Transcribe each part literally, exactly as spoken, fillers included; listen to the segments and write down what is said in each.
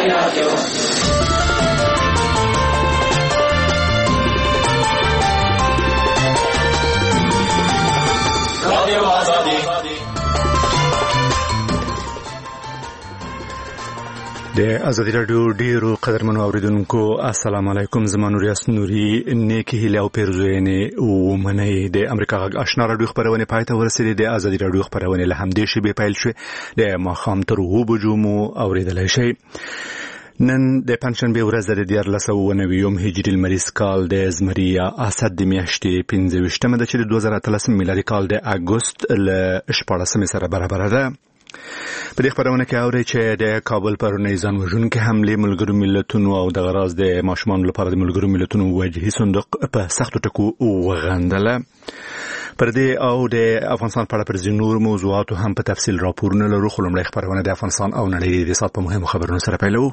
رادیو رادیو آزادی. د ازادي رادیو ډیرو قدرمنو اوریدونکو السلام علیکم. زما نور یاس نوري نیکی هیله او پیرزوینه او منی د امریکا غږ آشنا رادیو خبرونه پاتې ورسېدې. د ازادي رادیو خبرونه له همدې شی به پیل شوه د ماخام تر و بجو مو اوریدلای شي. نن د پنځشنبه ورځ د دیارلس او نویم هجری المریز کال د زمریا اسد د میاشتې پنځه ویشتمه د چې د دوه زره اتلس میلادي کال د اگست ل شپږم سره برابر ده. په دې خبرونه کې اوري چې د کابل پر نيزان وژونکو حمله ملګرو ملتونو او د غراز د ماشومان لپاره د ملګرو ملتونو وجهي صندوق په سختو ټکو وغندله. پر دې او د افغانستان په اړه پر ځینو نور موضوعاتو هم په تفصیل راپورونه لرو. خو لومړی خبرونه د افغانستان او نړۍ د سات په مهمو خبرونو سره پیلو.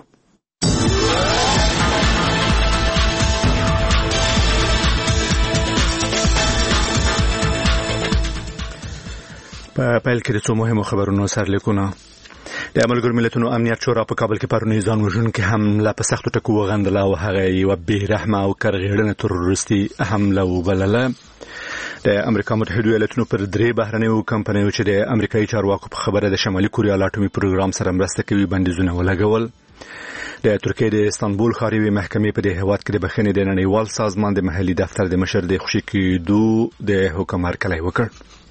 په پیل کې د څو مهمو خبرونو سرلیکونه. د ملګرو ملتونو امنیت شورا په کابل کې پرونی ځان وژونکو حمله په سختو ټکو وغندله او هغه یو بې رحمه او کرغېړنه تروریستي حمله وبلله. د امریکا متحده ایالاتونو پر درې بهرنیو کمپنیو چې د امریکایي چارواکو په خبره د شمالي کوریا اټومي پروګرام سره مرسته کوي بندیزونه ولګول. د ترکیې د استانبول ښاروي محکمې په دې هیواد کې د بخښنې د نړیوال سازمان د محلي دفتر د مشر د خوشي کېدو د حکم هرکلی وکړ.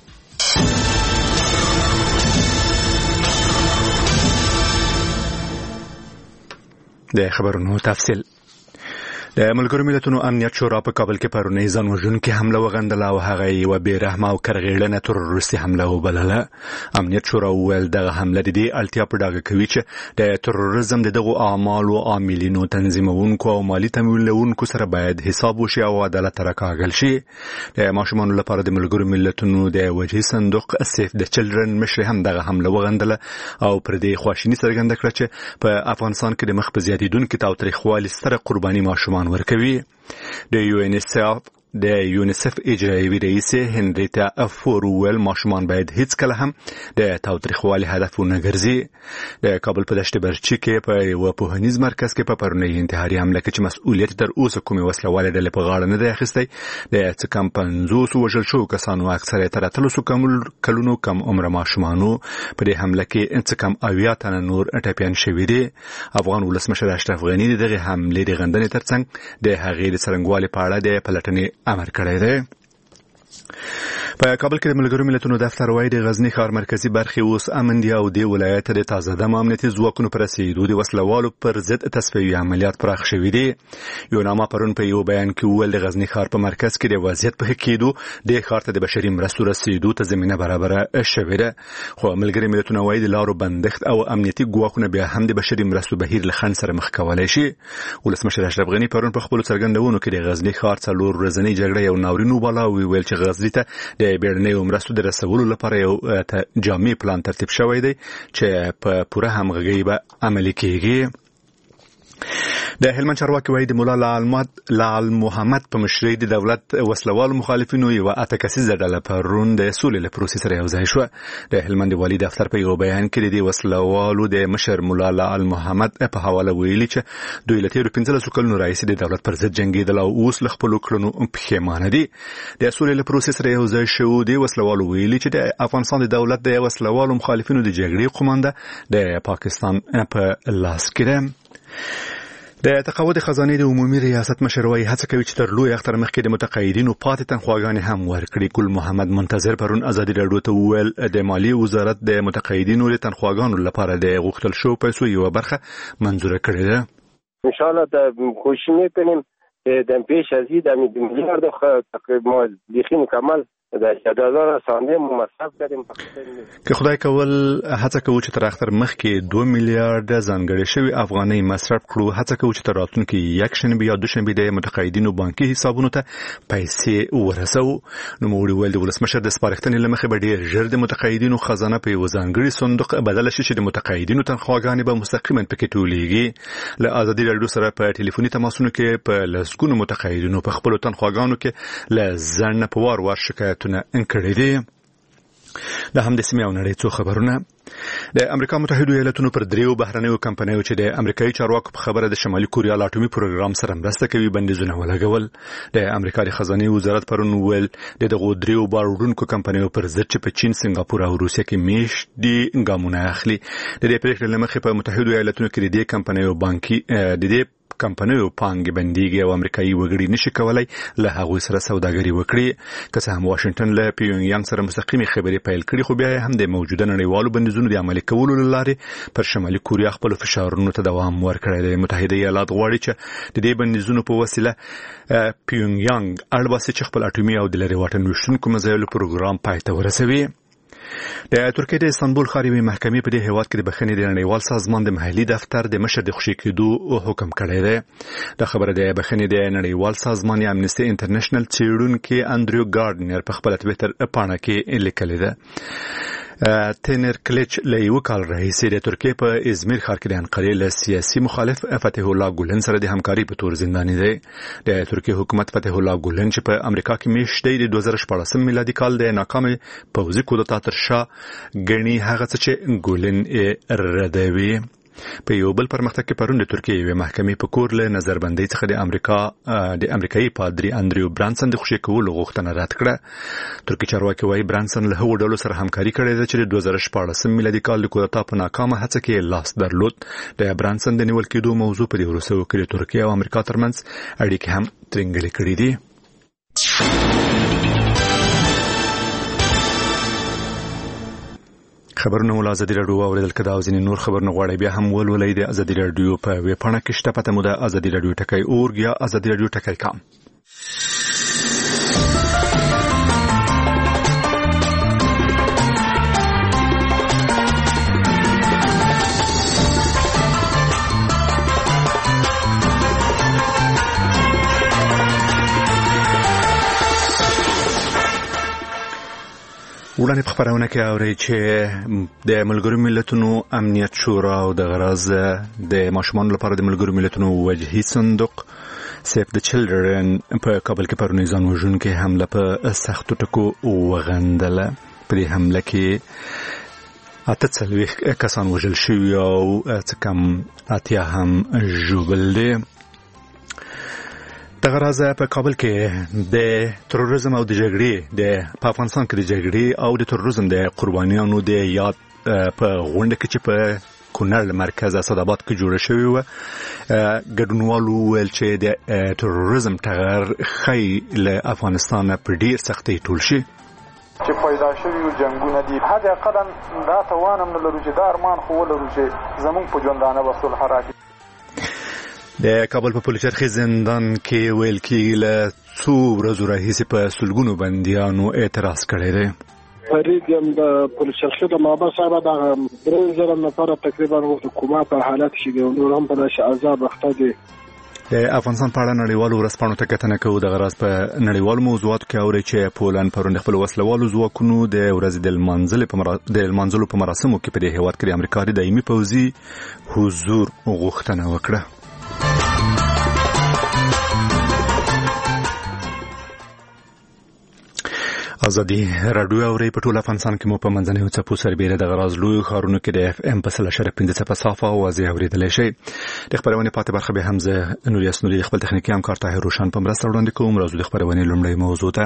د خبرونو تفصیل. د ملګرو ملتونو امنیت شورا په کابل کې پرونی ځان وژونکو حمله وغندله او هغه یو بې رحمه او کرغېړنه تروریستي حمله وبلله. امنیت شورا وویل دغه حمله د دې اړتیا په ډاګه کوي چې د تروریزم د دغو اعمالو عاملینو تنظیمونکو او مالی تمویلونکو سره باید حساب وشي او عدالت راکاږل شي. د ماشومانو لپاره د ملګرو ملتونو د وجهي صندوق سیف د چلډرن مشر هم دغه حمله وغندله او پر دې خواشیني څرګنده کړه چې په افغانستان کې د مخ په زیاتیدونکو تاوتریخوالي ستره قرباني ماشومان ورکوي. د یو ان ایس اف د یونیسف اجرایي رئیس هنریتا افوروول ماشومان باید هیڅ کله هم د تاوتریخوالي هدف ونه ګرځي. د کابل په دشت برچی کې په یو پوهنیز مرکز کې په پرونی انتحاري حمله کې چې مسؤلیت تر اوسه کومې وسلواله ډلې په غاړه نه دی اخیستی د څه کم پنځوس وژل شوو کسانو اکثره تر اتلسو کلونو کم عمره ماشومانو په دې حمله کې څه کم اویا تنه نور ټپیان شوي دي. افغان ولسمشر اشرف غني دغه حملې د غندنې ترڅنګ د هغې د څرنګوالي په اړه د پلټنې امر کړی دی. په کابل کې د ملګرو ملتونو دفتر وايي د غزنی ښار مرکزی برخې اوس امن دي او د ولایت د تازه دم امنیتي ځواکونو پر رسیدو د وسلوالو پر ضد تصفیوي عملیات پراخ شوي دي. یو نامه پرون په یو بیان کې وویل د غزنی ښار په مرکز کې د وضعیت په ښه کېدو د ښار ته د بشري مرستو رسیدو ته زمینه برابره شوې ده. خو ملګري ملتونه وايي د لارو بندښت او امنیتي ګواښونه بیا هم د بشري مرستو بهیر له خنډ سره مخ کولی شي. ولسمشر اشرف غني پرون په خپلو څرګندونو کې د غزنی ښار څلور ورځنۍ جګړه یو ناورین وباله او ویل چې غزنی ته د بیړنیو مرستو د رسولو لپاره یو جامع پلان ترتیب شوی دی چې په پوره همغږي به عملي کیږي. د هلمند چارواکي وايي د مولا لال محمد په مشرۍ د دولت وسلوالو مخالفینو یو اته کسیزه ډله پرون د سولې له پروسې سره یو ځای شوه. د هلمند والي دفتر په یو بیان کې د وسلوالو د مشر مولا لال محمد په حواله ویلي چې دوی له تیرو پنځلسو کلونو راهیسې د دولت پر ضد جنګېدل او اوس له خپلو کړنو پښیمانه دي. د سولې له پروسې سره یو ځای شو د وسلوالو ویلي چې د افغانستان د دولت د وسلوالو مخالفینو د جګړې قومانده د پاکستان په لاس کې ده. د تقاعد خزانې د عمومي ریاست مشر وايي هڅه کوي چې تر لوی اختر مخکې د متقاعدینو پاتې تنخواګانې هم ورکړي. ګل محمد منتظر پرون ازادي راډیو ته وویل د مالیې وزارت د متقاعدینو د تنخواګانو لپاره د غوښتل شوو پیسو یوه برخه منظوره کړې ده. ان شاء الله د کوشش میکنیم د پیش از این د میلیارد تقریبا بیخی مکمل د جدازار سانده مصرف کردیم. که خدای کول هڅه کوو چې تر اختر مخکې دوه میلیارډ ځانګړې شوی افغانۍ مصرف کړو. هڅه کوو چې تر راتلونکي یک شنبه یا دوشنبه د متقاعدینو بانکي حسابونو ته پیسې ورسوو. نوموړي ویل د ولسمشر د سپارښتنې له مخې به ډېر ژر د متقاعدینو خزانه په یو ځانګړي صندوق بدله شي چې د متقاعدینو تنخواګانې به مستقیما پکې ټولېږي. له ازادي راډیو سره په ټلیفوني تماسونو کې په لسګونو متقاعدینو په خپلو تنخواګانو کې له ځنډ په وار وار شکایت انکړې دي. د هم د سیمې او نړۍ څو خبرونه. د امریکا متحده ایالاتونو پر دریو بهرنیو کمپنیو چې د امریکایي چارواکو په خبره د شمالي کوریا له اټومي پروګرام سره مرسته کوي بندیزونه ولګول. د امریکا د خزانه وزارت پرون ویل د دغو دریو باروډونکو کمپنیو پر ضد چې په چین، سنگاپور او روسیه کې میشتي ګامونه اخلي. د دې پریکړې لمخې په متحده ایالاتونو کې د دې کمپنیو بانکي د دې کمپنیو پانګې بنديږي او امریکایي وګړي نشي کولای له هغوی سره سوداګري وکړي. که څه هم واشنگټن له پیونګ یانګ سره مستقیمي خبرې پیل کړې، خو بیا هم د موجوده نړیوالو بندیزونو د عملي کولو لپاره پر شمالي کوریا خپل فشارونو ته دوام ورکړی دی. متحده ایالات غواړي چې د دې بندیزونو په وسیله پیونګ یانګ اړباسي چې خپل اټومي او د لرې واټن ویشتونکو مزایلو پروګرام پای ته ورسوي. د ترکیې د استانبول ښار یوې محکمې په دې هیواد کې د بخښنې د نړیوال سازمان د محلي دفتر د مشر د خوشي کېدو حکم کړی دی. د خبره د بخښنې د نړیوال سازمان یا امنیستي انټرنیشنل څېړونکي انډریو ګارډنر په خپل ټویټر پاڼه کې لیکلي ده. تینر کلیچ له یو کال راهیسې د ترکیې په ازمیر ښار کې د انقرې له سیاسي مخالف فتح الله ګولن سره د همکاري په تور زنداني دی. د ترکیې حکومت فتح الله ګولن چې په امریکا کې میشته د دوه زره شپاړسم میلادي کال د ناکامه پوځي کودتا تر شا غني هغه څه چې ګولن یې ردوي. په یو بل پرمختګ کې پرون د ترکیې یوې محکمې په کور له نظربندۍ څخه د امریکا د امریکایي پادری اندریو برانسن د خوشي کولو غوښتنه رد کړه. ترکیه چارواکي وايي برانسن له هغو ډلو سره همکاري کړې ده چې د دوه زره شپاړسم میلادي کال د کودتا په ناکامه هڅه کې لاس درلود. د برانسن د نیول کېدو موضوع په دې وروستیو کې د ترکیه او امریکا ترمنځ اړیکې هم ترنګلې کړې دي. خبرونه ول ازادي رادیو اوریدل کدا او ځینې نور خبرونه غواړي بیا هم ولولئ د ازادي رادیو په ویب پاڼه کې شته. پته مو د ازادي رادیو ټکی اورګ یا ازادي رادیو ټکی کام. وړاندې په خبرونه کې اوري چې د ملګرو ملتونو امنیت شورا او د غرض د ماشومان لپاره د ملګرو ملتونو وجهي صندوق سیف د چلډرن په کابل کې پرونی ځان وژونکې حمله په سختو ټکو وغندله. په دې حمله کې اته څلوېښت کسان وژل شوي او څه کم اتیا هم ژوبل دي. دغه راز په کابل کې د تروریزم او د جګړې د په افغانستان کې د جګړې او د تروریزم د قربانیانو د یاد په غونډه کې چې په کونړ مرکز اسداباد کې جوړه شوې وه ګډونوالو ویل چې د تروریزم ټغر خی له افغانستان په ډیر سختۍ ټول شي چې پیدا شوي جنگونه دي. هدا قدم دا توانم نه لرو چې دا ارمان خو ولرو چې زموږ په ژوندانه به صلح راځي. د کابل په پولیسرخي زندان کې ویل کېږي له څو ورځو راهیسې په سلګونو بندیانو اعتراض کړی دی. فریدم د پولیسرخي د مابر صاحب د درې زره نفر تقریبا حکومت په حالت شي او نور هم په داسې عذاب اخته دي. د افغانستان په اړه نړیوالو ورځپاڼو ته کتنه کوو. د غرض په نړیوالو موضوعاتو کې اوري چې پولند پرون خپل وسلوالو ځواکونو د ورځې د لمانځلو په مرا... د لمانځلو په مراسمو کې په دې هیواد کې د امریکا د دایمي پوځي حضور غوښتنه وکړه. ازادي رادیو اوري په ټول افغانستان کې مو په منځنیو څپو سربېره د غراز لوی خارونو کې د اف ام په سل اشاره پنځه څپه صافه او واضح اوریدل شي. د خبرونه پاتې برخه به حمزه نور یاسنوري خپل تخنیکی همکار طاهر روشن په مرسته وړاندې کوم. راځو د خبرونه لومړی موضوع ته.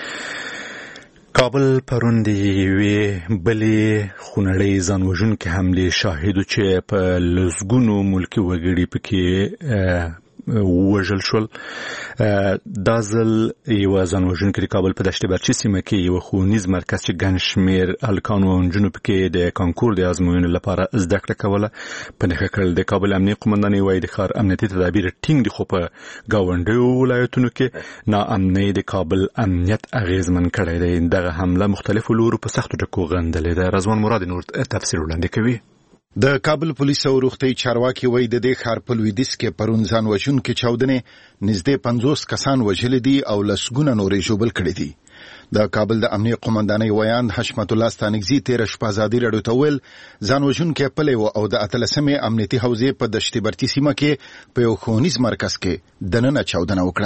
کابل پرون دی وی بلې خونړۍ ځانوژونکې حملې شاهدو چې په لسګونو ملکي وګړي پکې وژل شول. دا ځل یو ځانوژونکی د کابل په دشت برچي سیمه کې یو ښوونیز مرکز چې ګڼ شمېر هلکانو او نجونو پکې د کانکور د ازموینو لپاره زده کړه کوله په نښه کړل. د کابل امنیه قومندانۍ وایي د ښار امنیتي تدابیر ټینګ دي، خو په ګاونډیو ولایتونو کې ناامنۍ د کابل امنیت اغیزمن کړی دی. دغه حمله مختلفو لورو په سختو ټکو غندلې ده. رضوان مراد نور تفسیر وړاندې کوي. د کابل پولیس او روغتي چارواکي وایي د دې ښار په لویدیځ کې پرون ځان وژونکې چاودنې نږدې پنځوس کسان وژلي دي او لسګونه نورې ژوبل کړي دي. د کابل د امنیه قومندانۍ ویاند حشمت الله ستانکزي تېره شپه ازادي راډیو ته ویل ځان وژونکی پلی و او د اتلسمې امنیتي حوزې په دشت برچي سیمه کې په یو ښوونیز مرکز کې دننه چاودنه وکړه.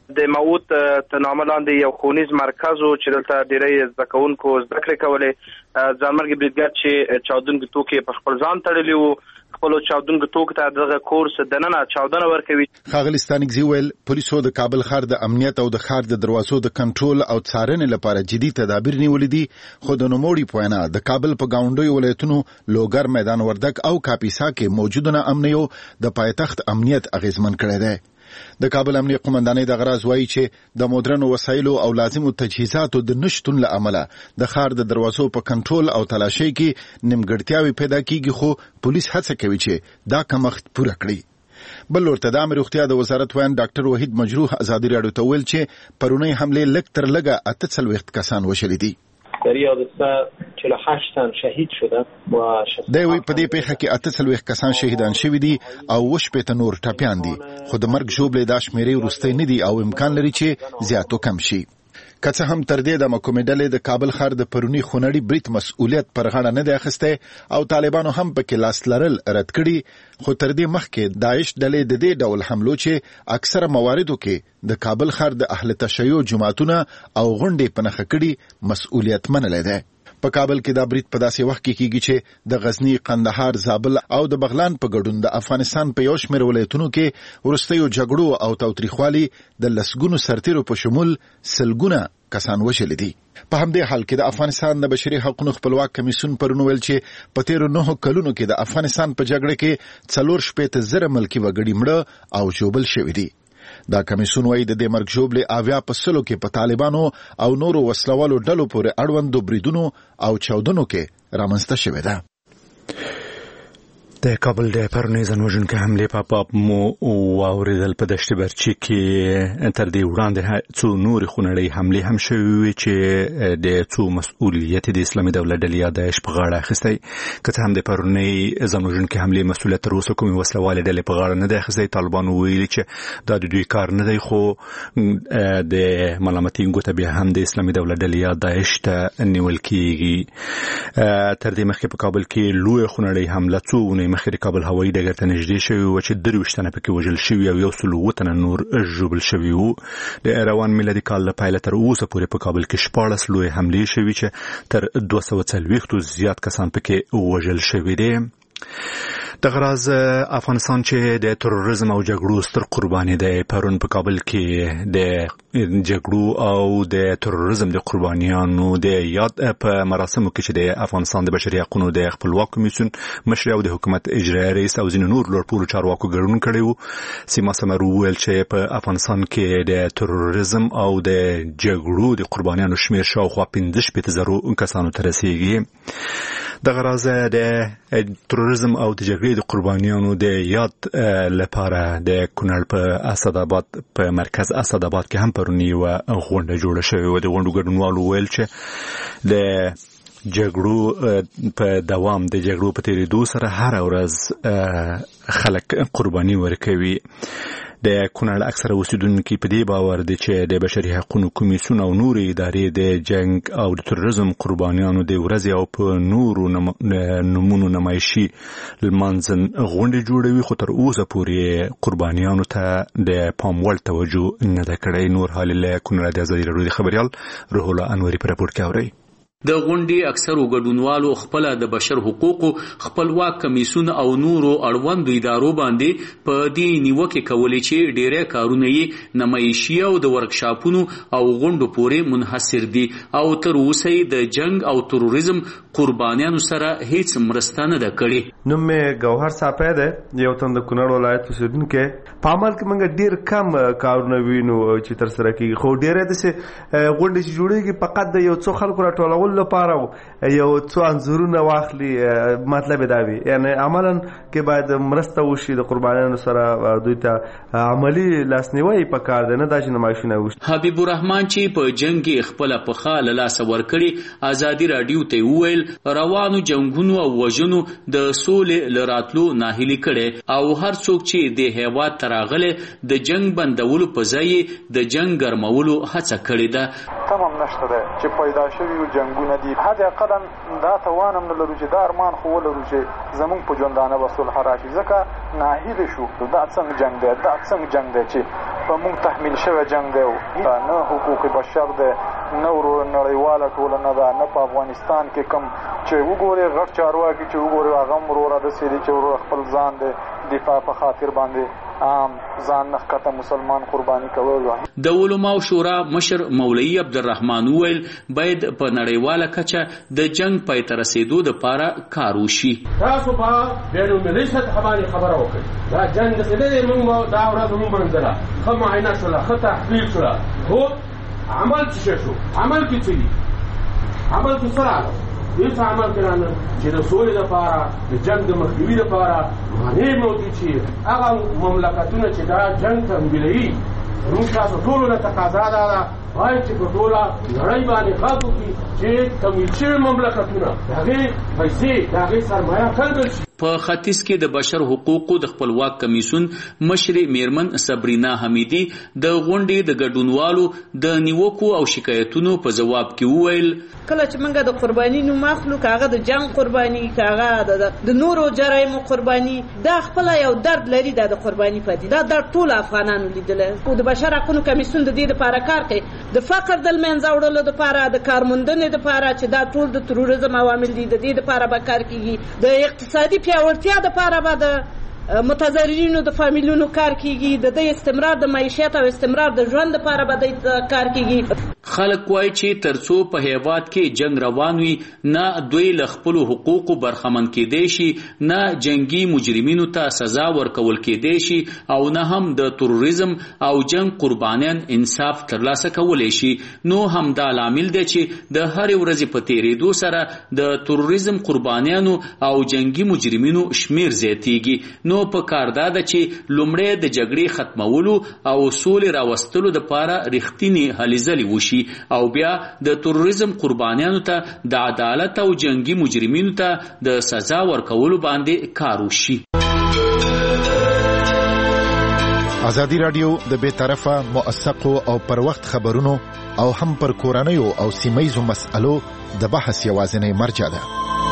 د موت تنامه لاندې یو ښوونیز مرکز و چې دلته ډېری زده کوونکو زده کړې کولې. ځانمرګي بریدګر چې چاودونکي توکي په خپل ځان تړلي وو خپل چاودونکو توکو ته دغه کورس دننه چاودنه ورکوي. ښاغلي ستانکزي ویل پولیسو د کابل ښار د امنیت او د ښار د دروازو د کنټرول او څارنې لپاره جدي تدابیر نیولي دي، خو د نوموړي په وینا د کابل په ګاونډیو ولایتونو لوګر، میدان وردګ او کاپیسا کې موجوده ناامنیو د پایتخت امنیت اغیزمن کړی دی. د کابل امنیه قومندانۍ د غراز وایي چې د مدرنو وسایلو او لازمو تجهیزاتو د نشتون له امله د ښار د دروازو په کنټرول او تلاشۍ کې نیمګړتیاوې پیدا کیږي، خو پولیس هڅه کوي چې دا کمښت پوره کړي. بل ورته د عامه روغتیا د وزارت ویان ډاکټر وحید مجروح ازادي راډیو ته ویل چې پرونی حملې لږ تر لږه اته څلوېښت کسان وژلي دي. در این حادثه چهل و هشت تن شهید شدن و دوی په دې پیښه کې اته څلوېښت کسان شهیدان شوي دي او اووه شپېته نور ټپیان دي، خو د مرګ ژوبلې دا شمېرې وروستۍ نه دي او امکان لري چې زیات کم شي. که څه هم تر دې د محکومې ډلې د کابل ښار د پروني خونړي برید مسؤلیت پر غاړه نه دی اخیستی او طالبانو هم پکې لاس لرل رد کړي، خو تر دې مخکې داعش ډلې د دې ډول حملو چې اکثره مواردو کې د کابل ښار د اهل تشیع جماعتونه او غونډې په نښه کړي مسؤلیت منلی دی. په کابل کې دا برید په داسې وخت کې کیږي چې د غزنی، قندهار، زابل او د بغلان په ګډون د افغانستان په یو شمېر ولایتونو کې وروستیو جګړو او تاوتریخوالي د لسګونو سرتیرو په شمول سلګونه کسان وژلي دي. په همدې حال کې د افغانستان د بشري حقوقو خپلواک کمیسیون پرون ویل چې په تیرو نهو کلونو کې د افغانستان په جګړه کې څلور شپېته زره ملکي وګړي مړه او ژوبل شوي دي. دا کمیسیون وايي د دې مرګ ژوبلې اویا په سلو کې په طالبانو او نورو وسلوالو ډلو پورې اړوندو بریدونو او چاودنو کې رامنځته شوې ده. د کابل د پرونی ځانوژونکي حملې په باب مو واورېدل. په دشت برچي کې تر دې وړاندې څو نورې خونړۍ حملې هم شوې وې چې د څو مسؤلیت د اسلامي دولت ډلې یا داعش په غاړه اخیستی. که څه هم د پرونی ځانوژونکي حملې مسؤلیت تر اوسه کومې وسلوالې ډلې په غاړه نه دی اخیستی. طالبانو ویلي چې دا د دوی کار نه دی، خو د ملامتي ګوته بیا هم د اسلامي دولت ډلې یا داعش ته نیول کیږي. تر دې مخکې په کابل کې لویه خونړۍ حمله څو اونۍ مخکې د کابل هوایي ډګر ته نږدې شوي وه چې درویشت تنه پکې وژل شوي او یو سل اووه تنه نور ژوبل شوي وو. د روان میلادي کال له پیله تر اوسه پورې په کابل کې شپاړس لویې حملې شوي چې تر دوه سوه څلوېښتو زیات کسان پکې وژل شوي دي. د غراز افغانستان چې د تروریزم او جګړو ستر قرباني دی، پرون په کابل کې د جګړو او د تروریزم د قربانیانو د یاد په مراسمو کې چې د افغانستان د بشري حقوقو د خپلواک کمیسیون مشر او د حکومت اجرایي رئیس او ځینو نور لوړپوړو چارواکو ګډون کړی وو. سیما سمر وویل چې په افغانستان کې د تروریزم او د جګړو د قربانیانو شمېر شاوخوا پنځه شپېته زرو کسانو ته رسیږي. د غراز د تروریزم او د جګړې د قربانیانو د یاد لپاره د کونړ په اسداباد په مرکز اسداباد کې هم پرونی و غونډه جوړه شوې و. د غونډو ګډونوالو ویل چې د جګړو په دوام د جګړو په تیریدو سره هر ورځ خلک قرباني ورکوي. د کونړ اکثره اوسیدونکي په دې باور دي چې د بشري حقوقو کمیسیون او نورې ادارې د جنگ او د تروریزم قربانیانو د ورځې او په نورو نمونو نمایشي لمانځن غونډې جوړوي، خو تر اوسه پورې قربانیانو ته د پام وړ توجه نه ده کړې. نور حال له کونړ د ازادي راډیو خبريال روح الله انوري په راپور کې اوري. د غونډې اکثرو ګډونوالو خپل د بشر حقوقو خپلواک کمیسیون او نورو اړوندو ادارو باندې په دې نیوکه کولې چې ډېرې کارونه یې نمایشي او د ورکشاپونو او غونډو پورې منحصر دي او تر اوسه د جنگ او تروریزم قربانیانو سره هیڅ مرسته نه ده کړې. نوم مې ګوهر صاحب دی، یو تن د کونړ ولایت اوسیدونکی. په عمل کې موږ ډېر کم کارونه وینو چې تر سره کېږي، خو ډېرې داسې غونډې چې جوړېږي فقط د یو څو خلکو راټولول لپاره یو څو انځورونه واخلي. مطلب دا وي یعنی عملاً کې باید مرسته وشي د قربانیانو سره، دوی ته عملی لاسنیوي پکار دی، نه دا چې نمایشونه وشي. حبیب الرحمن چې په جنگ کې خپل پخا له لاسه ورکړي ازادي راډیو ته وویل روانو جنگونو او وژنو د سولې لراتلو ناهیلي کړي او هر څوک چې د هیواد تراغله د جنگ بندولو په ځای د جنگ ګرمولو هڅه کړې ده. تمام نشته ده چې پیدا شوي جنگونه دي، حد اقلا دا توان هم نه لرو چې دا ارمان خو ولرو چې زمونږ په ژوندانه به صلح راشي، ځکه ناهیلې شو. دا څنګه جنګ دی، دا څنګه جنګ دی چې په موږ تحمیل شوی جنگ دی نه حقوق بشر دی نه نړیواله ټولنه ده نه په افغانستان کې کوم چې وګورې غټ چارواکي چې وګورې هغه هم وروره داسې دي چې وروره خپل ځان د دفاع په خاطر باندې عام ځان نه ښکته مسلمان قرباني کول. د علماو شورا مشر مولوي عبدالرحمن وویل باید په نړیواله کچه د جنگ پای ته رسېدو دپاره کار وشي. تاسو په بینالمللي سطحه باندې خبره وکړئ دا جنګ داسې نه دی موږ دا ورځ موږ منځله ښه معاینه شوله ښه تحقیق شوله خو عمل څه شو عمل کې څه دي عمل کې څه راغله هیڅ عمل کې رانه چې د سولې دپاره د جنګ د مخنیوي دپاره مانع موجود شي هغه مملکتونه چې دا جنګ تمویلوي موږ تاسو ټولو نه تقاضا دا ده باید چې په ټوله نړۍ باندې غږ وکړي چې تمویل شوي مملکتونه د هغې پیسې د هغې سرمایه کنګل شي. په ختیځ کې د بشر حقوقو د خپلواک کمیسیون مشر میرمن صبرینا حمیدی د غونډې د ګډونوالو د نیوکو او شکایتونو په جواب کې وویل کله چې موږ د قرباني نو مخلوق هغه د جنگ قرباني هغه د نورو جرایمو قرباني دا خپل یو درد لري د قرباني پدې دا د ټول افغانانو لیدل او د بشر حقوقو کمیسیون د دې لپاره کار کوي د فقر د منځ وړلو لپاره د کارموندنې لپاره چې دا ټول د تروریزم عوامل دي د دې لپاره به کار کوي د اقتصادي پیاوړتیا لپاره به د متضررینو د فامیلونو کار کیږي د دې استمرار د معیشت او استمرار د ژوند لپاره به د کار کیږي. خلک وایي چې ترڅو په هیواد کې جنگ روان وي نه دوی له خپلو حقوقو برخمن کېدی شي نه جنگي مجرمینو ته سزا ورکول کېدی شي او نه هم د تروریزم او جنگ قربانیان انصاف ترلاسه کولی شي. نو همدا لامل دی چې د هرې ورځې په تېرېدو سره د تروریزم قربانیانو او جنگي مجرمینو شمیر زیاتیږي. نو په کار دا ده چې لومړی د جګړې ختمولو او سولې راوستلو دپاره رښتینې هلې ځلې وشي او بیا د تروریزم قربانیانو ته د عدالت او جنگي مجرمینو ته د سزا ورکولو باندې کار وشي. ازادي رادیو د بې طرفه موثقو او پر وخت خبرونو او هم پر کورنیو او سیمهیزو مسألو د بحث یوازینی مرجع ده.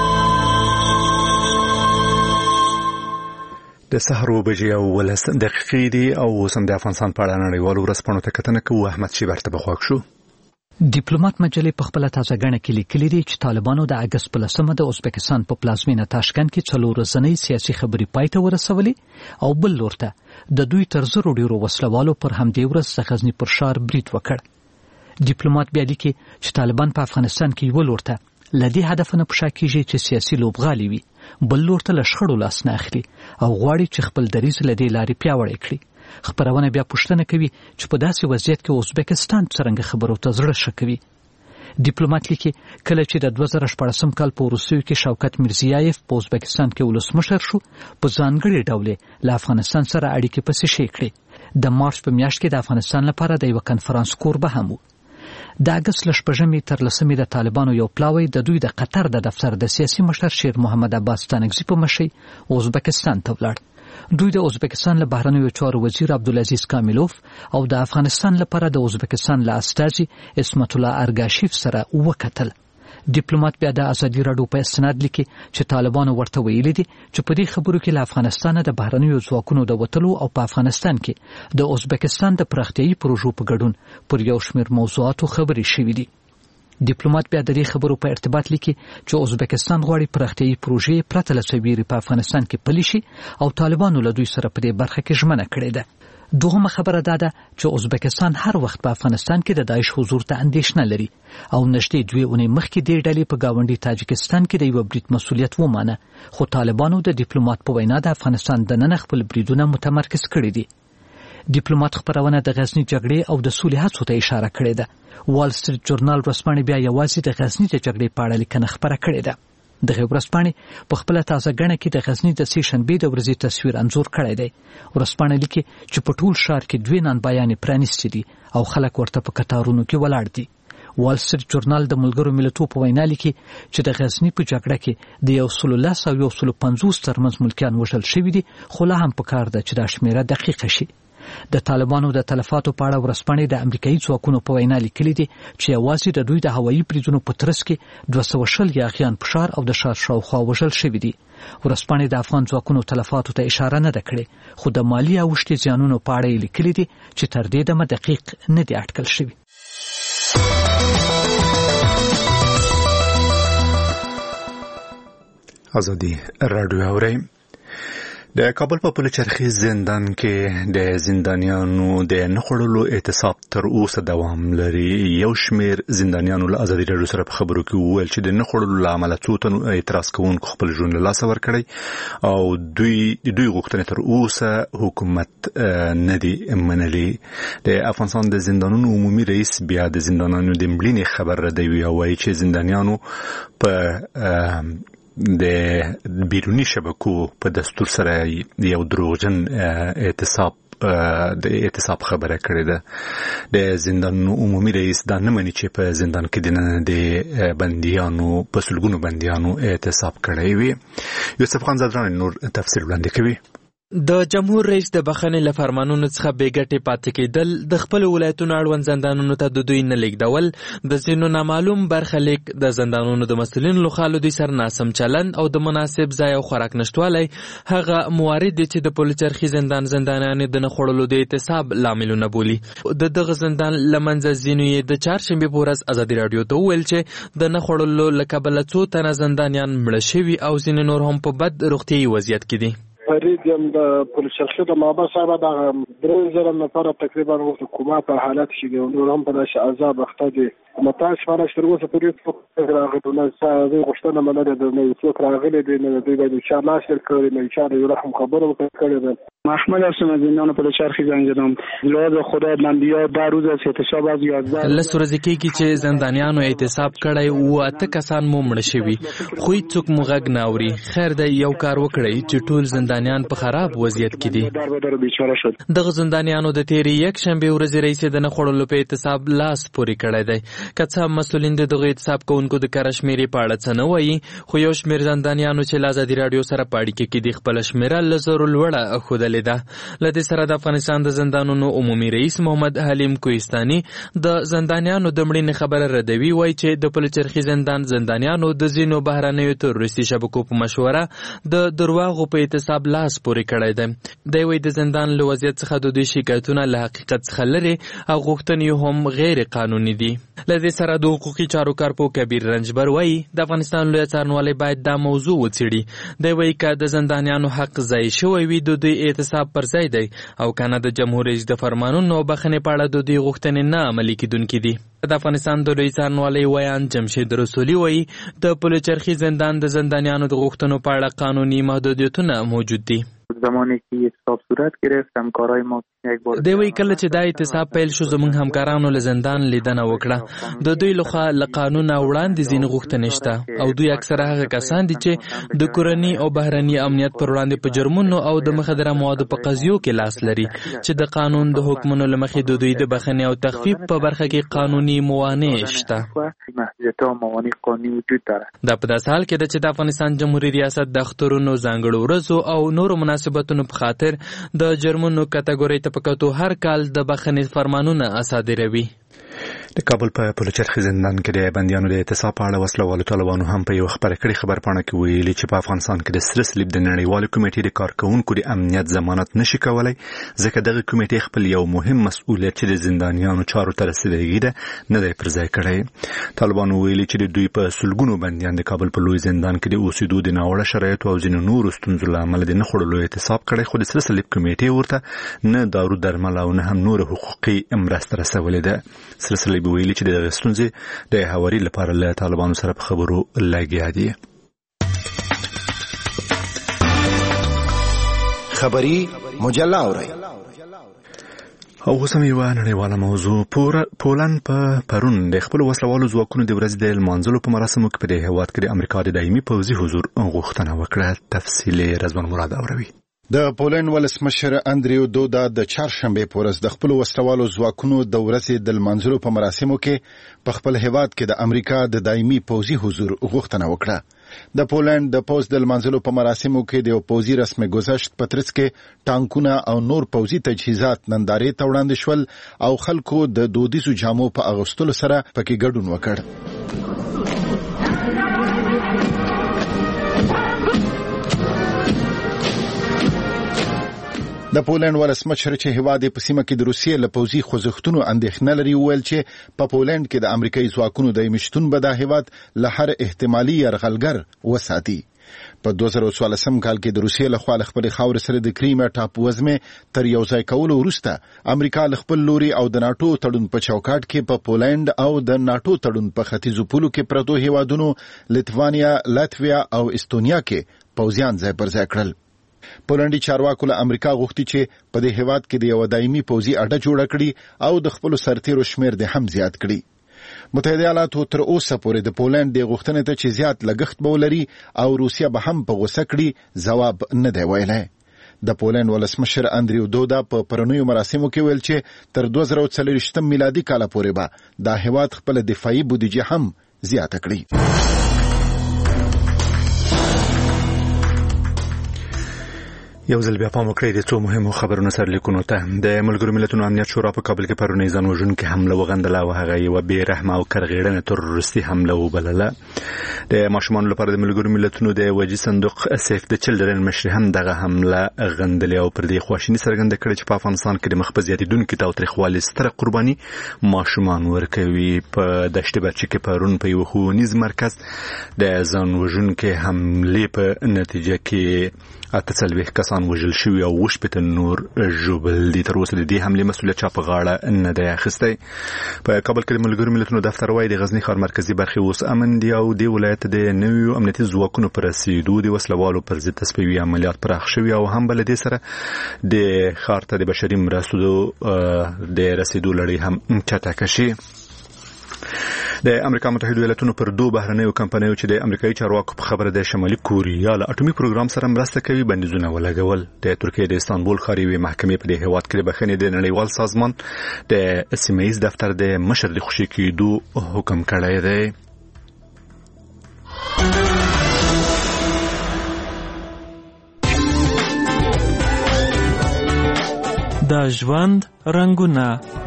د سهار بجې او ولس دقیقې دي او اوس هم د افغانستان په اړه نړیوالو ورځپاڼو ته کتنه کوو. احمد شیبر ته به خوښ شو. ډیپلوماټ مجلې په خپله تازه ګڼه کې لیکلي دي چې طالبانو د اګست په لسمه د ازبکستان په پلازمینه تاشکند کې څلور ورځنۍ سیاسي خبرې پای ته ورسولې او بل لور ته د دوی تر زرو ډېرو وسلوالو پر همدې ورځ د غزني پر ښار برید وکړ. ډیپلوماټ بیا لیکي چې طالبان په افغانستان کې یوه لور ته له دې هدفه نه په شا کېږي چې سیاسي لوبغالي وي، بل لور ته له شخړو لاس نه اخلي او غواړي چې خپل دریځ له دې لارې پیاوړی کړي. خپرونه بیا پوښتنه کوي چې په داسې وضعیت کې ازبکستان څرنګه خبرو ته زړه ښه کوي. ډیپلوماټ لیکي کله چې د دوه زره شپاړسم کال په وروستیو کې شوکت میرزیایف په ازبکستان کې ولسمشر شو په ځانګړي ډول له افغانستان سره اړیکې پسې ښې کړې. د مارچ په میاشت کې د افغانستان لپاره د یوه کنفرانس کوربه هم و. د اګست له شپږمې تر لسمې د طالبانو یو پلاوی د دوی د قطر د دفتر د سیاسي مشر شیر محمد عباس ستانکزي په مشرۍ ازبکستان ته ولاړ. دوی د ازبکستان له بهرنیو چارو وزیر عبدالعزیز کاملوف او د افغانستان لپاره د ازبکستان له استازي اسمت الله ارګاشیف سره وکتل. ډیپلوماټ بیا د ازادي راډیو په استناد لیکي چې طالبانو ورته ویلي دي چې په دې خبرو کې له افغانستانه د بهرنیو ځواکونو د وتلو او په افغانستان کې د ازبکستان د پراختیایي پروژو په ګډون پر یو شمېر موضوعاتو خبرې شوې دي. ډیپلوماټ بیا د دې خبرو په ارتباط لیکي چې ازبکستان غواړي پراختیایي پروژې پرته له سویري په افغانستان کې پلي شي او طالبانو له دوی سره په دې برخه کې ژمنه کړې ده. دوهمه خبره دا ده چې ازبکستان هر وخت په افغانستان کې د داعش حضور ته اندېښنه لري او نږدې دوې اونۍ مخکې دې ډلې په ګاونډي تاجکستان کې د یوه برید مسؤلیت ومانه، خو طالبانو د ډیپلوماټ په وینا د افغانستان دننه خپل بریدونه متمرکز کړي دي. ډیپلوماټ خپرونه د غزني جګړې او د سولې هڅو ته اشاره کړې ده. وال سټریټ جورنال ورځپاڼې بیا یوازې د غزني د جګړې په اړه لیکنه خپره کړې ده. دغه ورځپاڼې په خپله تازه ګڼه کې د غزني د سې شنبې د ورځې تصویر انځور کړی دی. ورځپاڼه لیکي چې په ټول ښار کې دوې نانبایانې پرانیستې دي او خلک ورته په کتارونو کې ولاړ دي. وال سټریټ جورنال د ملګرو ملتونو په وینا لیکي چې د غزني په جګړه کې د یو سلو لس او یو سلو پنځوس ترمنځ ملکیان وژل شوي دي، خو لا هم پکار ده چې دا شمېره دقیقه شي. د طالبانو د تلفاتو په اړه ورځپاڼې د امریکایي ځواکونو په وینا لیکلي دي چې یوازې د دوی د هوایي بریدونو په ترڅ کې دوه سوه شل یاغیان په ښار او د ښار شاوخوا وژل شوي دي. ورځپاڼې د افغان ځواکونو تلفاتو ته اشاره نه ده کړې، خو د مالي اوښتې زیانونو په اړه یې لیکلي دي چې تر دې دمه دقیق نه دي اټکل شوي. ازادي راډیو اورئ. د کابل په پلچرخي زندان کې د زندانیانو د نه خوړلو اعتصاب تر اوسه دوام لري. یو شمېر زندانیانو له ازادي راډیو سره په خبرو کې وویل چې د نه خوړلو له امله څو تنو اعتراض کوونکو خپل ژوند له لاسه ورکړی او دوی دوی غوښتنې تر اوسه حکومت نه دی منلي. د افغانستان د زندانونو عمومي رئیس بیا د زندانیانو د مړینې خبر ردوي او وایي چې زندانیانو په د بیرونی شبکو په دستور سره یو دروغجن اعتصاب د اعتصاب خبره کړې ده. د زندانونو عمومي رئیس دا نه مني چې په زندان کې د د بندیانو په سلګونو بندیانو اعتصاب کړی وي. یوسف خان زدران نور تفصیل وړاندې کوي. د جمهور رئیس د بخښنې له فرمانونو څخه بې ګټې پاتې کېدل، د خپل ولایتونو اړوند زندانونو ته د دوی نه لیږدول، د ځینو نامعلوم برخلیک، د زندانونو د مسؤلینو لخوا له دوی سره ناسم چلند او د مناسب ځای او خوراک نشتوالی هغه موارد دي چې د پلچرخي زندان زندانیانو د نه خوړلو د اعتصاب لاملونه بولي. د دغه زندان له منځه ځینو یې د چهارشنبې په ورځ ازادي راډیو ته وویل چې د نه خوړلو له کبله څو تنه زندانیان مړه شوي او ځینې نور هم په بد روغتیایي وضعیت کې دي. فرید یم د پلچرخي د مابا صاحب د درې زره نفره تقریبا وخت کومه په حالت شي او نور هم په داسې عذاب اخته دي. متاش فارش تر اوسه پورې څوک راغلی نه ساده غوښتنه منله د نه څوک راغلی دی نه دوی باید چې الله شر کړی نه چې د رحم خبره وکړي ده. محمد حسن زندان پلچرخي زنجیرم لوز خدا بندیا در روز از اعتصاب از یازده لس ورځې کېږي چې زندانیانو اعتصاب کړی او اته کسان مو مړه شوي، خو هیڅوک مو غږ نه اوري. خیر دی یو کار وکړئ چې ټول زندانیان په خراب وضعیت کې دي. دغه زندانیانو د تیرې یک شنبې ورځې رئیس د نه خوړلو په اعتصاب لاس پورې کړی دی. که څه هم مسؤلین د دغه اعتصاب کوونکو د کره شمېرې په اړه څه نه وایي، خو یو شمېر زندانیانو چې له ازادي راډیو سره په اړیکه کې دي خپله شمېره له زرو لوړه ښودلې ده. له دې سره د افغانستان د زندانونو عمومي رئیس محمد حلیم کوهستاني د زندانیانو د مړینې خبره ردوي، وایي چې د پلچرخي زندان زندانیانو د ځینو بهرنیو تروریستي شبکو په مشوره د درواغو په اعتصاب لاس پورې کړی دی. دی وایي د زندان له وضعیت څخه د دوی شکایتونه له حقیقت څخه لرې او غوښتنې هم غیر قانوني دي. له دې سره د حقوقي چارو کارپو کبیر رنجبر وایي د افغانستان لوی څارنوالۍ باید دا موضوع وڅېړي. دی وایي که د زندانیانو حق ضایع شوی وي د دوی اعتصاب پر ځای دی او کنه د جمهور رئیس د فرمانونو او بخښنې په اړه د دوی غوښتنې نه عملي کېدونکې دي. د افغانستان د لوی څارنوالۍ ویان جمشید رسولي وایي د پلچرخي زندان د زندانیانو د غوښتنو په اړه قانوني محدودیتونه موجود دي. زمانی که اعتصاب صورت گرفت همکارای ما یک بار دی وی کله چې دا اعتصاب پیل شو زموږ همکارانو له زندان لیدنه وکړه. د دوی لخوا له قانونه وړاندې ځینې غوښتنې شته او دوی اکثره هغه کسان دي چې د کورني او بهرني امنیت پر وړاندې په جرمونو او د مخدره موادو په قضیو کې لاس لري چې د قانون د حکمونو له مخې د دوی د بخښنې او تخفیف په برخه کې قانوني موانع شته. دا په داسې حال کې ده چې د افغانستان جمهوریت ریاست د اخترونو ځانګړو ورځو او نورو مناسبتونو په خاطر د جرمونو کټګورۍ ته په کتو هر کال د بخښنې فرمانونه صادروي. د کابل په پلچرخي زندان کې د بندیانو د اعتصاب په اړه وسلوالو طالبانو هم په یو خبره کړې خبرپاڼه کې ویلي چې په افغانستان کې د سره صلیب د نړیوالې کمیټې د کارکوونکو د امنیت ضمانت نشي کولای، ځکه دغه کمیټې خپل یو مهم مسؤلیت چې د زندانیانو چارو ته رسیدګي ده نه دی پر ځای کړی. طالبانو ویلي چې د دوی په سلګونو بندیان د کابل په لوی زندان کې د اوسېدو د ناوړه شرایطو او ځینو نورو ستونزو له امله د نه خوړلو اعتصاب کړی، خو د سره صلیب کمیټې ورته نه دارو درمل او نه هم نور حقوقي مرسته رسولې ده. سره صلیب ویلي چې د ستونزې د هواري لپاره له طالبانو سره په خبرو لګیا دي. خبري مجله اورئ. او اوس هم یوه نړیواله موضوع. پولند په پرون د خپلو وسلوالو ځواکونو د ورځې د لمانځلو په مراسمو کې په دې هېواد کې د امریکا د دایمي پوځي حضور غوښتنه وکړه. تفصیل یې رضوان مراد اوروي. د پولند ولسمشر اندریو دودا د چهارشنبې په ورځ د خپلو وسلوالو ځواکونو د ورځې د لمانځلو په مراسمو کې په خپل هېواد کې د امریکا د دایمي پوځي حضور غوښتنه وکړه. د پولند د پوز د منځلو په مراسمو کې د پوزي رسمي گذشت په ترڅ کې ټانکونه او نور پوزي تجهیزات نندارې ته وړاندې شول او خلکو د دودیزو جامو په اغوستلو سره پکې ګډون وکړ. د پولند ولسمشر چې هیواد په سیمه کې د روسیې له پوځي خوځښتونو اندېښنه لري وویل چې په پولند کې د امریکایي ځواکونو د مشتون به د هیواد له هر احتمالي یرغلګر وساتي. په دوه زره څوارلسم کال کې د روسیې له خوا له خپلې خاورې سره د کریمیا ټاپووزمې تر یو ځای کولو وروسته امریکا له خپل لوري او د ناټو تړون په چوکاټ کې په پولند او د ناټو تړون په ختیځو پولو کې پرتو هیوادونو لیتوانیا، لاتویا او استونیا کې پوځیان ځای پر ځای کړل. پولندي چارواکو له امریکا غوښتي چې په دې هیواد کې د یو دایمي پوځي اډه جوړه کړي او د خپل سرتیرو شمیر د هم زیات کړي. متحده ایالاتو تر اوسه پورې د پولند د غوښتنې ته چې زیات لګښت به ولري او روسیا به هم په غوسه کړي ځواب نه دی ویلی. د پولند ولسمشر اندریو دودا په پرونیو مراسمو کې ویل چې تر دوه زره څلوېښتم میلادي کال پورې به دا هیواد خپل دفاعي بودیجه هم زیاته کړي. یو ځل بیا پام وکړئ د څو مهمو خبرونو سرلیکونو ته. د ملګرو ملتونو امنیت شورا په کابل کې پرونی ځان وژونکې حمله وغندله او هغه یوه بې رحمه او کرغېړنه تروریستي حمله وبلله. د ماشومانو لپاره د ملګرو ملتونو د وجي صندوق سیف د چلډرن مشر هم دغه حمله غندلې او پر دې خواشیني څرګنده کړې چې په افغانستان کې د مخ په زیاتېدونکي تاوتریخوالي ستره قرباني ماشومان ورکوي. په دشت بچي کې پرون په یو ښوونیز مرکز د ځان وژونکې حملې په نتیجه کې اته څلوېښت کسان وژل شوي او اووه شپېته نور ژوبل دي. تر اوسه د دې حملې مسؤلیت چا په غاړه نه دی اخیستی. په کابل کې د ملګرو ملتونو دفتر وایي د غزني ښار مرکزي برخې اوس امن دي او دې ولایت د نویو امنیتي ځواکونو په رسېدو د وسلوالو پر ضد تصفیوي عملیات پراخ شوي او هم بل دې سره د ښار ته د بشري مرستو د رسېدو لړۍ هم چټکه شي. د امریکا متحده ایالاتونو پر دوه بهرنیو کمپنیو چې د امریکایي چارواکو په خبره د شمالي کوریا له اټومي پروګرام سره مرسته کوي بندیزونه ولګول. د ترکیې د استانبول ښار یوې محکمې په دې هیواد کې د بخښنې د نړیوال سازمان د سیمه ییز دفتر د مشر د خوشي کېدو حکم کړی دی. د ژوند رنګونه.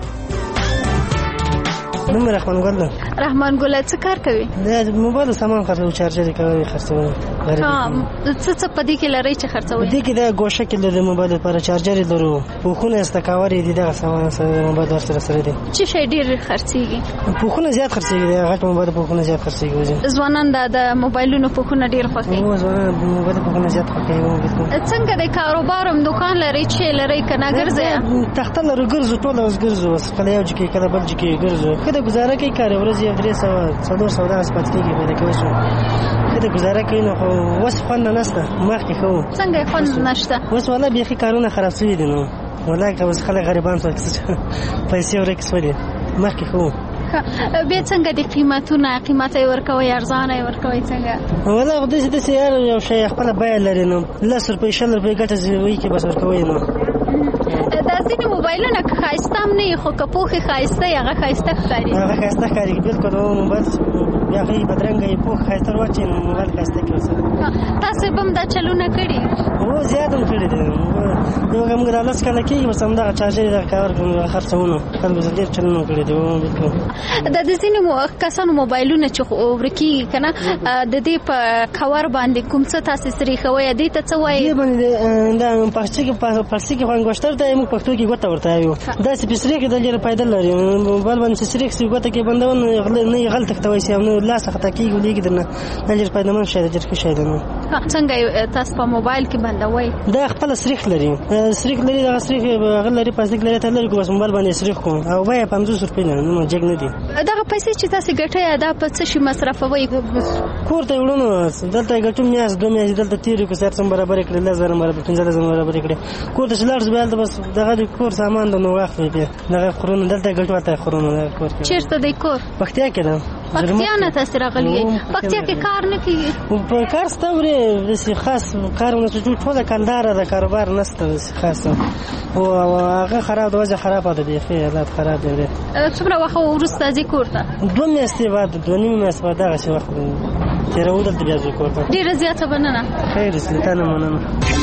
نوم رحمان ګل ده. رحمان ګل څه کار کوي؟ د موبایل سامان خرڅوي، چارجر کوي، خرڅوي. ها څه څه پدې کې لري چې خرڅوي؟ دې کې د ګوشه کې د موبایل لپاره چارجر لرو، پوښونه استکاوري دي دغه سامان سره موبایل سره سره دي. چې شي ډیر خرڅيږي؟ پوښونه زیات خرڅيږي، غټ موبایل پوښونه زیات خرڅيږي. ځوانان د موبایلونو پوښونه ډیر خوښوي. او ځوانان موبایل پوښونه زیات خوښوي. څنګه د کاروبار هم دکان لري چې لري کنه ګرځي؟ تخته لرو ګرځو، ټول اوس ګرځو، کله یو ځکه کله بل ځکه ګرځو. کله گزاره کوي کار ورځ یو درې سوه څلور سوه دغه سپات کېږي پیدا کوي شو. کله گزاره کوي نو خو اوس خوند نشته، مخکې ښه و. څنګه خوند نشته؟ اوس والله بیخي کارونه خراب شوي دي. نو والله که اوس خلک غریبان شول، پیسې ورکې شولې، مخکې ښه و. بیا څنګه د قیمتونه قیمت یې ورکوي، ارزانه یې ورکوي څنګه؟ والله خو داسې داسې یو شی خپله بیه لري، نو لس روپۍ شل روپۍ ګټه وایي کې بس ورکوي. نو دا ځینې موبایلونه که ښایسته هم نه وي خو که پوښ یې ښایسته وي هغه ښایسته ښکاري. هغه ښایسته ښکاري بالکل. موبایل بیا هغې بدرنګه یې پوښ ښایسته واچوي نو موبایل ښایسته کوي ورسره. تاسې به هم دا چلونه کړي؟ هو زیات هم کړي دي. یو موږ دا لس کاله کېږي بس همدغه چارجر یې دغه کاور خرڅوو، خلکو زه ډېر چلونه کړي دي بالکل. دا د ځینې کسانو موبایلونه چې ورکېږي که نه د دې په کور باندې کوم څه تاسې سریښوئ دې ته څه وایي؟ دې باندې دا پلاستیکي خوانګوشتر ته یې موږ پښتو کې ګوته ورته وایو. داسې په سریښ کې د ډېره فایده لري. موبایل باندې چې سریښ شي ګوته کې بندول نه یې غل تښتوی شي، نو لاس خطا کېږي ولېږي درنه. دا ډېر فایدهمند شی دی، ډېر ښه شی دی. نو څنګه تاسو په موبایل کې بندوئ؟ دا خپله سریښ لري، سریښ لري، دغه سریښ هغه لري، پلاستیک لري، ته لري بس موبایل باندې سریښ کوم او بیه پنځوس روپۍ ده، نو جګ نه دي. دغه پیسې چې تاسې ګټئ دا په څه شي مصرفوئ؟ کور ته یې وړو، دلته یې ګټو میاشت دوه میاشتې دلته تېرې کړو، سر څه برابرې کړې، لس زره برابر پنځه لس زره برابرې کړې. کور ته چې لاړ شو بیا هلته بس دغه د کور سامان ده، نو واخلئ بیا دغه خورونه دلته یې ګټو، هلته یې خورونه دغه کور کې. چېرته دی کور؟ پکتیا کې ده. پکتیا نه تاسې راغلي یئ؟ پکتیا کې کار نه کېږي؟ په کار شته ورې داسې خاص کارونه چې ټوله کندهاره ده، کاروبار نشته داسې خاص. او هغه خراب ده، وضع خرابه ده، بیخي حالات خراب دی. څومره وخت وروسته ځې کور ته؟ دوه میاشتې بعد، دوه نیمې میاشتې بعد دغسې وخت تیرو دلته بیا زه کور ته. ډېره زیاته مننه. خیر سلطانه مننه.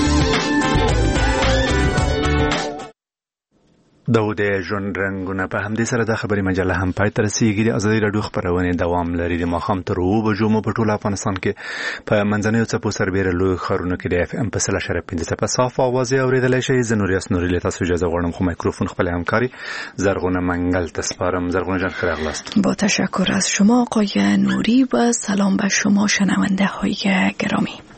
د ژوند رنګونه په همدې سره د خبري مجله هم پای ته رسیږي. د ازادي راډیو خبرونه دوام لري. د ماښام تر اوه بجو مو په ټول افغانستان کې په منځنیو څپو سربېره لوی ښارونو کې د اف ام په سل اشاریه پنځه څپه صاف اواز اورېدلی شئ. زه نوریاس نوري له تاسو اجازه غواړم خو میکروفون خپل همکاری زرغونه منگل ته سپارم. زرغونه جان ښه راغلاست. با تشکر از شما آقای نوری و سلام به شما شنونده های گرامی.